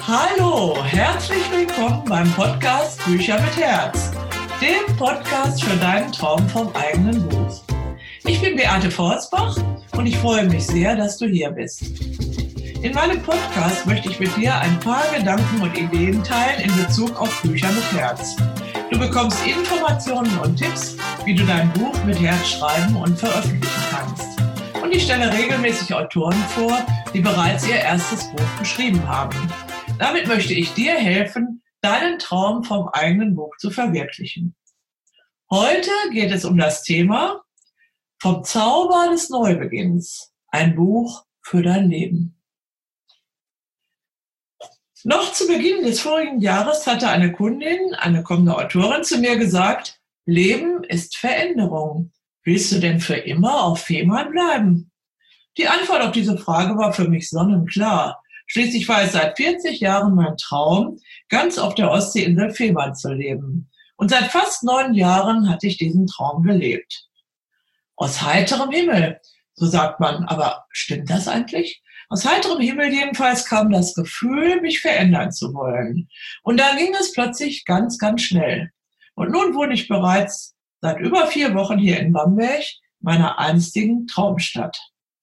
Hallo, herzlich willkommen beim Podcast Bücher mit Herz, dem Podcast für deinen Traum vom eigenen Buch. Ich bin Beate Forsbach und ich freue mich sehr, dass du hier bist. In meinem Podcast möchte ich mit dir ein paar Gedanken und Ideen teilen in Bezug auf Bücher mit Herz. Du bekommst Informationen und Tipps, wie du dein Buch mit Herz schreiben und veröffentlichen kannst. Und ich stelle regelmäßig Autoren vor, die bereits ihr erstes Buch geschrieben haben. Damit möchte ich dir helfen, deinen Traum vom eigenen Buch zu verwirklichen. Heute geht es um das Thema Vom Zauber des Neubeginns, ein Buch für dein Leben. Noch zu Beginn des vorigen Jahres hatte eine Kundin, eine kommende Autorin, zu mir gesagt, Leben ist Veränderung. Willst du denn für immer auf Fehmarn bleiben? Die Antwort auf diese Frage war für mich sonnenklar. Schließlich war es seit 40 Jahren mein Traum, ganz auf der Ostseeinsel Fehmarn zu leben. Und seit fast 9 Jahren hatte ich diesen Traum gelebt. Aus heiterem Himmel, so sagt man. Aber stimmt das eigentlich? Aus heiterem Himmel jedenfalls kam das Gefühl, mich verändern zu wollen. Und dann ging es plötzlich ganz, ganz schnell. Und nun wohne ich bereits seit über 4 Wochen hier in Bamberg, meiner einstigen Traumstadt.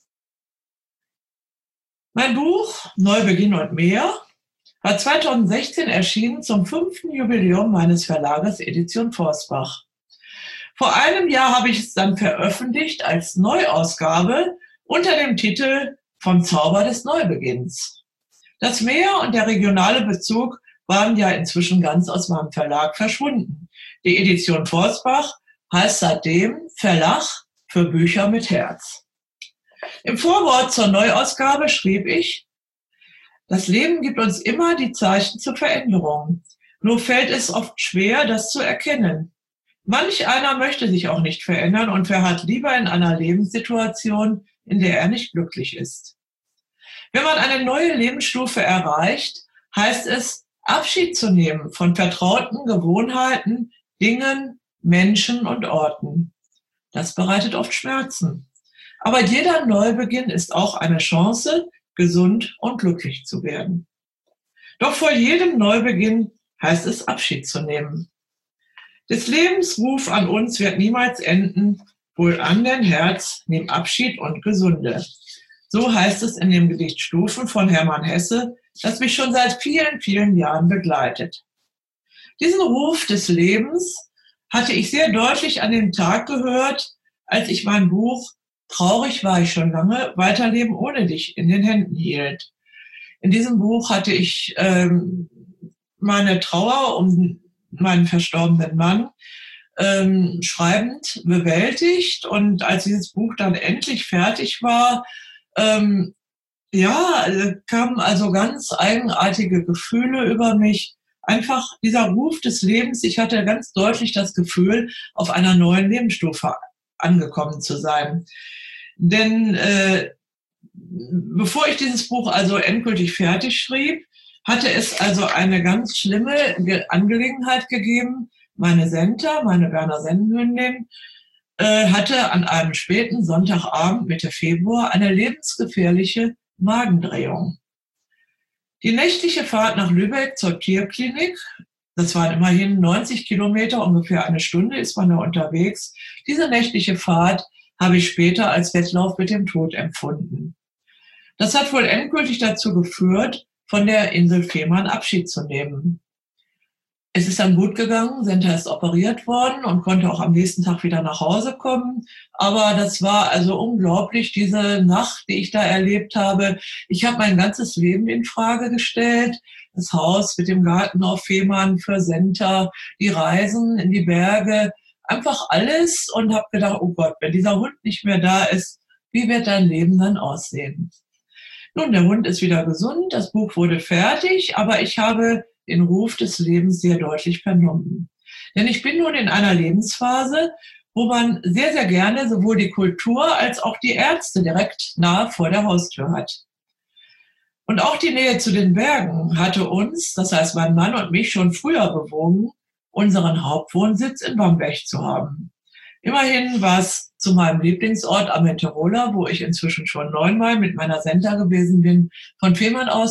Mein Buch Neubeginn und mehr war 2016 erschienen zum 5. Jubiläum meines Verlages Edition Forsbach. Vor einem Jahr habe ich es dann veröffentlicht als Neuausgabe unter dem Titel Vom Zauber des Neubeginns. Das Meer und der regionale Bezug waren ja inzwischen ganz aus meinem Verlag verschwunden. Die Edition Forsbach heißt seitdem Verlag für Bücher mit Herz. Im Vorwort zur Neuausgabe schrieb ich, das Leben gibt uns immer die Zeichen zur Veränderung. Nur fällt es oft schwer, das zu erkennen. Manch einer möchte sich auch nicht verändern und verharrt lieber in einer Lebenssituation, in der er nicht glücklich ist. Wenn man eine neue Lebensstufe erreicht, heißt es, Abschied zu nehmen von vertrauten Gewohnheiten, Dingen, Menschen und Orten. Das bereitet oft Schmerzen. Aber jeder Neubeginn ist auch eine Chance, gesund und glücklich zu werden. Doch vor jedem Neubeginn heißt es, Abschied zu nehmen. Des Lebens Ruf an uns wird niemals enden, wohl an dein Herz, nimm Abschied und gesunde. So heißt es in dem Gedicht Stufen von Hermann Hesse, das mich schon seit vielen, vielen Jahren begleitet. Diesen Ruf des Lebens hatte ich sehr deutlich an dem Tag gehört, als ich mein Buch Traurig war ich schon lange, Weiterleben ohne dich in den Händen hielt. In diesem Buch hatte ich meine Trauer um meinen verstorbenen Mann schreibend bewältigt. Und als dieses Buch dann endlich fertig war, kamen also ganz eigenartige Gefühle über mich. Einfach dieser Ruf des Lebens, ich hatte ganz deutlich das Gefühl, auf einer neuen Lebensstufe angekommen zu sein. Denn bevor ich dieses Buch also endgültig fertig schrieb, hatte es also eine ganz schlimme Angelegenheit gegeben. Meine Senta, meine Berner Sennenhündin, hatte an einem späten Sonntagabend Mitte Februar eine lebensgefährliche Magendrehung. Die nächtliche Fahrt nach Lübeck zur Tierklinik, das waren immerhin 90 Kilometer, ungefähr eine Stunde ist man da unterwegs. Diese nächtliche Fahrt habe ich später als Wettlauf mit dem Tod empfunden. Das hat wohl endgültig dazu geführt, von der Insel Fehmarn Abschied zu nehmen. Es ist dann gut gegangen, Senta ist operiert worden und konnte auch am nächsten Tag wieder nach Hause kommen. Aber das war also unglaublich, diese Nacht, die ich da erlebt habe. Ich habe mein ganzes Leben in Frage gestellt. Das Haus mit dem Garten auf Fehmarn für Senta, die Reisen in die Berge, einfach alles und habe gedacht, oh Gott, wenn dieser Hund nicht mehr da ist, wie wird dein Leben dann aussehen? Nun, der Hund ist wieder gesund, das Buch wurde fertig, aber ich habe den Ruf des Lebens sehr deutlich vernommen. Denn ich bin nun in einer Lebensphase, wo man sehr, sehr gerne sowohl die Kultur als auch die Ärzte direkt nahe vor der Haustür hat. Und auch die Nähe zu den Bergen hatte uns, das heißt mein Mann und mich, schon früher bewogen, unseren Hauptwohnsitz in Bamberg zu haben. Immerhin war es zu meinem Lieblingsort Amenterola, wo ich inzwischen schon 9-mal mit meiner Senta gewesen bin, von Fehmarn aus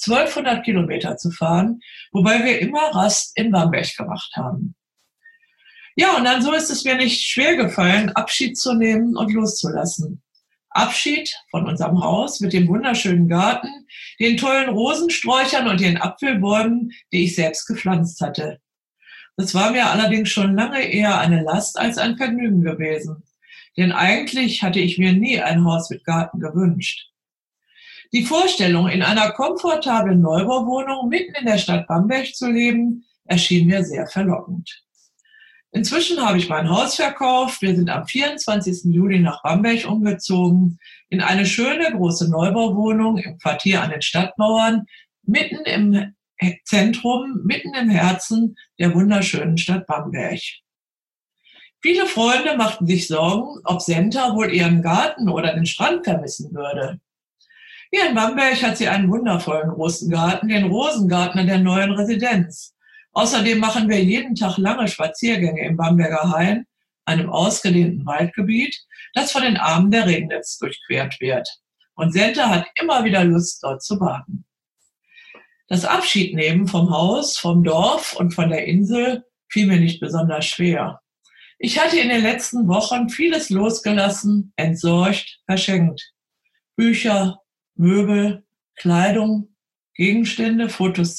1200 Kilometer zu fahren, wobei wir immer Rast in Bamberg gemacht haben. Ja, und dann so ist es mir nicht schwer gefallen, Abschied zu nehmen und loszulassen. Abschied von unserem Haus mit dem wunderschönen Garten, den tollen Rosensträuchern und den Apfelbäumen, die ich selbst gepflanzt hatte. Das war mir allerdings schon lange eher eine Last als ein Vergnügen gewesen. Denn eigentlich hatte ich mir nie ein Haus mit Garten gewünscht. Die Vorstellung, in einer komfortablen Neubauwohnung mitten in der Stadt Bamberg zu leben, erschien mir sehr verlockend. Inzwischen habe ich mein Haus verkauft. Wir sind am 24. Juli nach Bamberg umgezogen, in eine schöne große Neubauwohnung im Quartier an den Stadtmauern, mitten im Zentrum, mitten im Herzen der wunderschönen Stadt Bamberg. Viele Freunde machten sich Sorgen, ob Senta wohl ihren Garten oder den Strand vermissen würde. Hier in Bamberg hat sie einen wundervollen großen Garten, den Rosengarten in der neuen Residenz. Außerdem machen wir jeden Tag lange Spaziergänge im Bamberger Hain, einem ausgedehnten Waldgebiet, das von den Armen der Regnitz durchquert wird. Und Senta hat immer wieder Lust, dort zu baden. Das Abschiednehmen vom Haus, vom Dorf und von der Insel fiel mir nicht besonders schwer. Ich hatte in den letzten Wochen vieles losgelassen, entsorgt, verschenkt. Bücher, Möbel, Kleidung, Gegenstände, Fotos,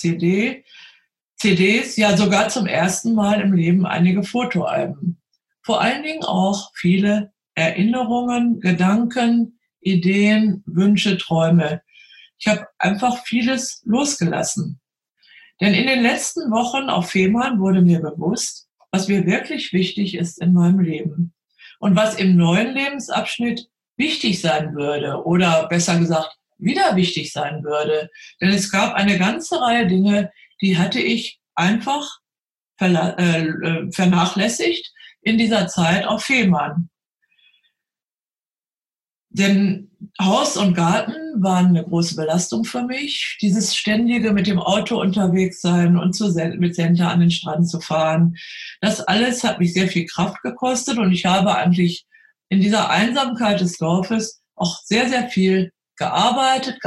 CDs, ja sogar zum ersten Mal im Leben einige Fotoalben. Vor allen Dingen auch viele Erinnerungen, Gedanken, Ideen, Wünsche, Träume. Ich habe einfach vieles losgelassen. Denn in den letzten Wochen auf Fehmarn wurde mir bewusst, was mir wirklich wichtig ist in meinem Leben und was im neuen Lebensabschnitt wichtig sein würde oder besser gesagt wieder wichtig sein würde. Denn es gab eine ganze Reihe Dinge, die hatte ich einfach vernachlässigt in dieser Zeit auf Fehmarn. Denn Haus und Garten waren eine große Belastung für mich. Dieses ständige mit dem Auto unterwegs sein und mit Senta an den Strand zu fahren, das alles hat mich sehr viel Kraft gekostet und ich habe eigentlich in dieser Einsamkeit des Dorfes auch sehr, sehr viel gearbeitet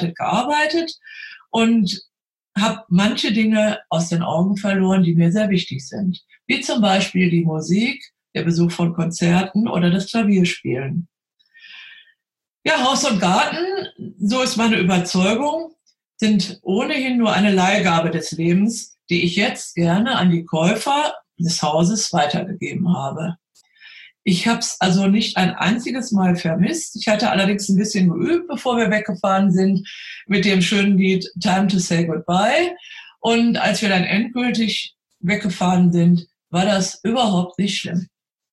und habe manche Dinge aus den Augen verloren, die mir sehr wichtig sind. Wie zum Beispiel die Musik, der Besuch von Konzerten oder das Klavierspielen. Ja, Haus und Garten, so ist meine Überzeugung, sind ohnehin nur eine Leihgabe des Lebens, die ich jetzt gerne an die Käufer des Hauses weitergegeben habe. Ich habe es also nicht ein einziges Mal vermisst. Ich hatte allerdings ein bisschen geübt, bevor wir weggefahren sind, mit dem schönen Lied Time to Say Goodbye. Und als wir dann endgültig weggefahren sind, war das überhaupt nicht schlimm.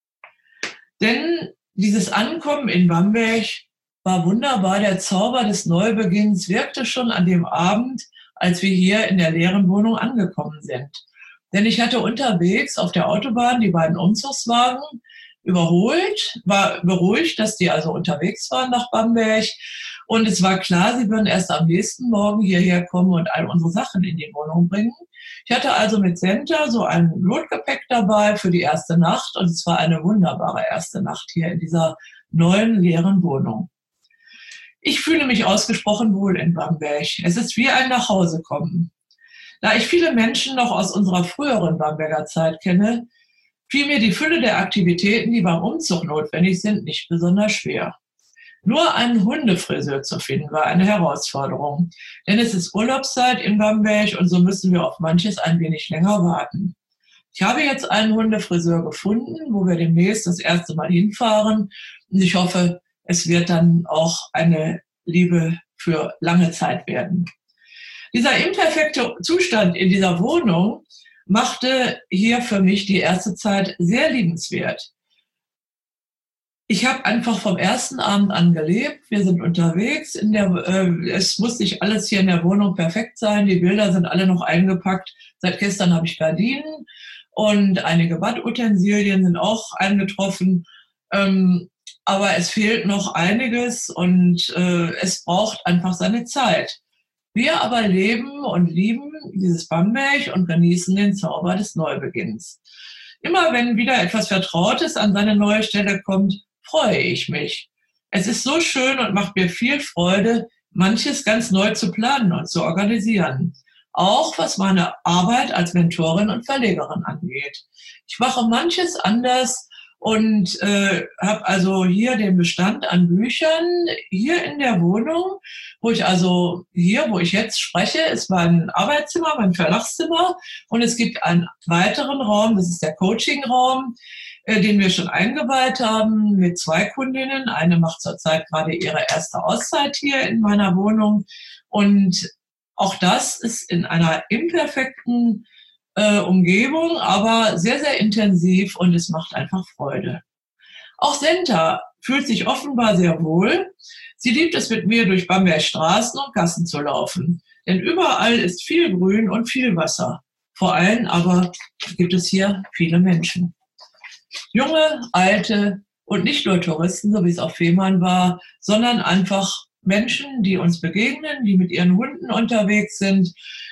Denn dieses Ankommen in Bamberg war wunderbar. Der Zauber des Neubeginns wirkte schon an dem Abend, als wir hier in der leeren Wohnung angekommen sind. Denn ich hatte unterwegs auf der Autobahn die beiden Umzugswagen überholt, war beruhigt, dass die also unterwegs waren nach Bamberg. Und es war klar, sie würden erst am nächsten Morgen hierher kommen und all unsere Sachen in die Wohnung bringen. Ich hatte also mit Senta so ein Notgepäck dabei für die erste Nacht und es war eine wunderbare erste Nacht hier in dieser neuen leeren Wohnung. Ich fühle mich ausgesprochen wohl in Bamberg. Es ist wie ein Nachhausekommen. Da ich viele Menschen noch aus unserer früheren Bamberger Zeit kenne, fiel mir die Fülle der Aktivitäten, die beim Umzug notwendig sind, nicht besonders schwer. Nur einen Hundefriseur zu finden, war eine Herausforderung. Denn es ist Urlaubszeit in Bamberg und so müssen wir auf manches ein wenig länger warten. Ich habe jetzt einen Hundefriseur gefunden, wo wir demnächst das erste Mal hinfahren. Und ich hoffe, es wird dann auch eine Liebe für lange Zeit werden. Dieser imperfekte Zustand in dieser Wohnung machte hier für mich die erste Zeit sehr liebenswert. Ich habe einfach vom ersten Abend an gelebt. Wir sind unterwegs. Es muss nicht alles hier in der Wohnung perfekt sein. Die Bilder sind alle noch eingepackt. Seit gestern habe ich Gardinen und einige Badutensilien sind auch eingetroffen. Aber es fehlt noch einiges und es braucht einfach seine Zeit. Wir aber leben und lieben dieses Bamberg und genießen den Zauber des Neubeginns. Immer wenn wieder etwas Vertrautes an seine neue Stelle kommt, freue ich mich. Es ist so schön und macht mir viel Freude, manches ganz neu zu planen und zu organisieren. Auch was meine Arbeit als Mentorin und Verlegerin angeht. Ich mache manches anders und habe also hier den Bestand an Büchern hier in der Wohnung, wo ich jetzt spreche, ist mein Arbeitszimmer, mein Verlagszimmer, und es gibt einen weiteren Raum, das ist der Coaching-Raum, den wir schon eingeweiht haben mit 2 Kundinnen. Eine macht zurzeit gerade ihre erste Auszeit hier in meiner Wohnung, und auch das ist in einer imperfekten Umgebung, aber sehr, sehr intensiv, und es macht einfach Freude. Auch Senta fühlt sich offenbar sehr wohl. Sie liebt es, mit mir durch Bambergs Straßen und Gassen zu laufen. Denn überall ist viel Grün und viel Wasser. Vor allem aber gibt es hier viele Menschen. Junge, alte und nicht nur Touristen, so wie es auf Fehmarn war, sondern einfach Menschen, die uns begegnen, die mit ihren Hunden unterwegs sind.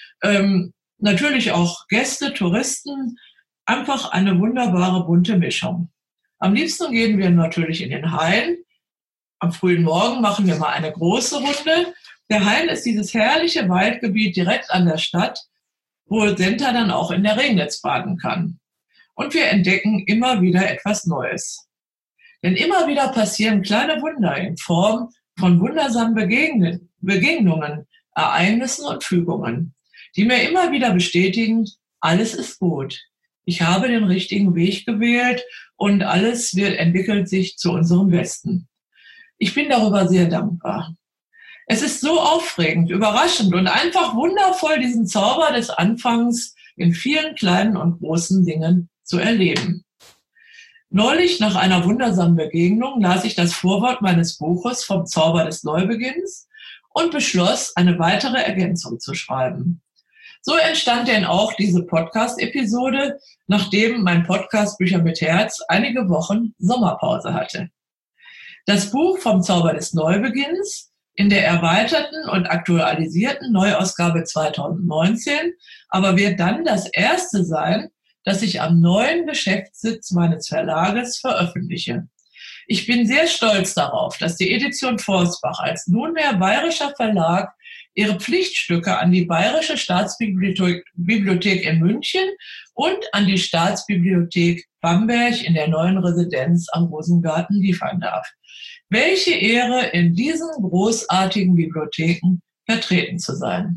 Natürlich auch Gäste, Touristen, einfach eine wunderbare bunte Mischung. Am liebsten gehen wir natürlich in den Hain. Am frühen Morgen machen wir mal eine große Runde. Der Hain ist dieses herrliche Waldgebiet direkt an der Stadt, wo Senta dann auch in der Regnitz baden kann. Und wir entdecken immer wieder etwas Neues. Denn immer wieder passieren kleine Wunder in Form von wundersamen Begegnungen, Ereignissen und Fügungen, die mir immer wieder bestätigen, alles ist gut. Ich habe den richtigen Weg gewählt und alles entwickelt sich zu unserem Besten. Ich bin darüber sehr dankbar. Es ist so aufregend, überraschend und einfach wundervoll, diesen Zauber des Anfangs in vielen kleinen und großen Dingen zu erleben. Neulich, nach einer wundersamen Begegnung, las ich das Vorwort meines Buches vom Zauber des Neubeginns und beschloss, eine weitere Ergänzung zu schreiben. So entstand denn auch diese Podcast-Episode, nachdem mein Podcast Bücher mit Herz einige Wochen Sommerpause hatte. Das Buch vom Zauber des Neubeginns in der erweiterten und aktualisierten Neuausgabe 2019 aber wird dann das erste sein, das ich am neuen Geschäftssitz meines Verlages veröffentliche. Ich bin sehr stolz darauf, dass die Edition Forstbach als nunmehr bayerischer Verlag ihre Pflichtstücke an die Bayerische Staatsbibliothek in München und an die Staatsbibliothek Bamberg in der neuen Residenz am Rosengarten liefern darf. Welche Ehre, in diesen großartigen Bibliotheken vertreten zu sein.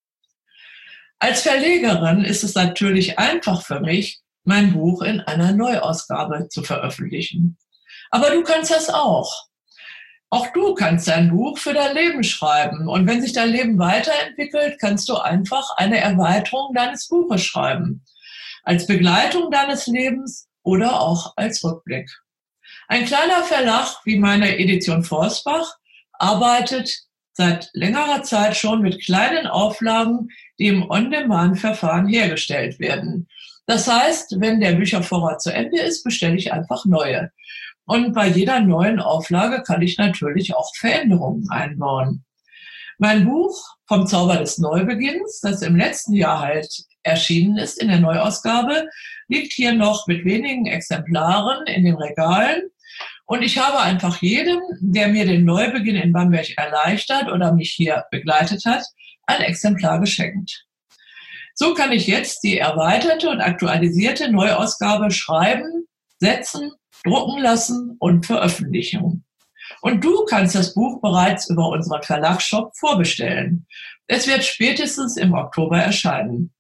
Als Verlegerin ist es natürlich einfach für mich, mein Buch in einer Neuausgabe zu veröffentlichen. Aber du kannst das auch. Auch du kannst dein Buch für dein Leben schreiben. Und wenn sich dein Leben weiterentwickelt, kannst du einfach eine Erweiterung deines Buches schreiben. Als Begleitung deines Lebens oder auch als Rückblick. Ein kleiner Verlag wie meine Edition Forstbach arbeitet seit längerer Zeit schon mit kleinen Auflagen, die im On-Demand-Verfahren hergestellt werden. Das heißt, wenn der Büchervorrat zu Ende ist, bestelle ich einfach neue. Und bei jeder neuen Auflage kann ich natürlich auch Veränderungen einbauen. Mein Buch vom Zauber des Neubeginns, das im letzten Jahr halt erschienen ist in der Neuausgabe, liegt hier noch mit wenigen Exemplaren in den Regalen. Und ich habe einfach jedem, der mir den Neubeginn in Bamberg erleichtert oder mich hier begleitet hat, ein Exemplar geschenkt. So kann ich jetzt die erweiterte und aktualisierte Neuausgabe schreiben, setzen, drucken lassen und veröffentlichen. Und du kannst das Buch bereits über unseren Verlagsshop vorbestellen. Es wird spätestens im Oktober erscheinen.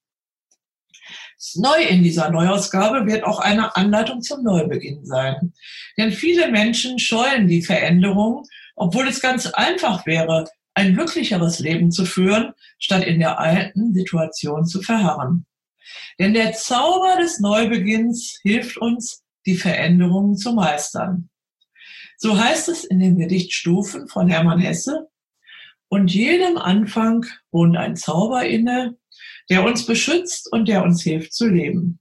Neu in dieser Neuausgabe wird auch eine Anleitung zum Neubeginn sein. Denn viele Menschen scheuen die Veränderung, obwohl es ganz einfach wäre, ein glücklicheres Leben zu führen, statt in der alten Situation zu verharren. Denn der Zauber des Neubeginns hilft uns, die Veränderungen zu meistern. So heißt es in den Gedicht Stufen von Hermann Hesse: Und jedem Anfang wohnt ein Zauber inne, der uns beschützt und der uns hilft zu leben.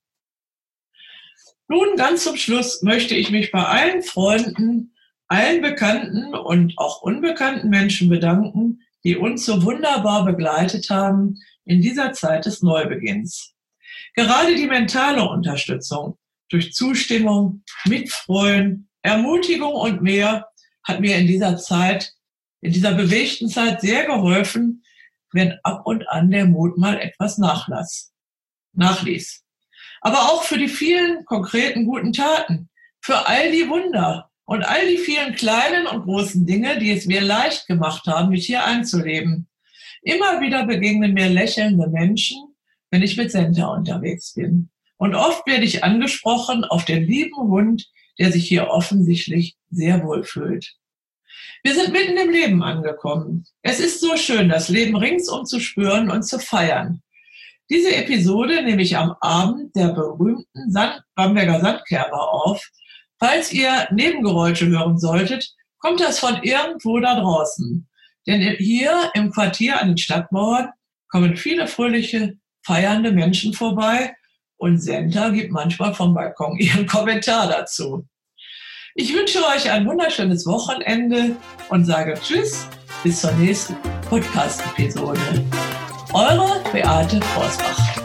Nun, ganz zum Schluss möchte ich mich bei allen Freunden, allen bekannten und auch unbekannten Menschen bedanken, die uns so wunderbar begleitet haben in dieser Zeit des Neubeginns. Gerade die mentale Unterstützung durch Zustimmung, Mitfreuen, Ermutigung und mehr hat mir in dieser Zeit in dieser bewegten Zeit sehr geholfen, wenn ab und an der Mut mal etwas nachließ. Aber auch für die vielen konkreten guten Taten, für all die Wunder und all die vielen kleinen und großen Dinge, die es mir leicht gemacht haben, mich hier einzuleben. Immer wieder begegnen mir lächelnde Menschen, wenn ich mit Senta unterwegs bin. Und oft werde ich angesprochen auf den lieben Hund, der sich hier offensichtlich sehr wohl fühlt. Wir sind mitten im Leben angekommen. Es ist so schön, das Leben ringsum zu spüren und zu feiern. Diese Episode nehme ich am Abend der berühmten Bamberger Sandkerber auf. Falls ihr Nebengeräusche hören solltet, kommt das von irgendwo da draußen. Denn hier im Quartier an den Stadtmauern kommen viele fröhliche, feiernde Menschen vorbei und Senta gibt manchmal vom Balkon ihren Kommentar dazu. Ich wünsche euch ein wunderschönes Wochenende und sage Tschüss, bis zur nächsten Podcast-Episode. Eure Beate Forsbach.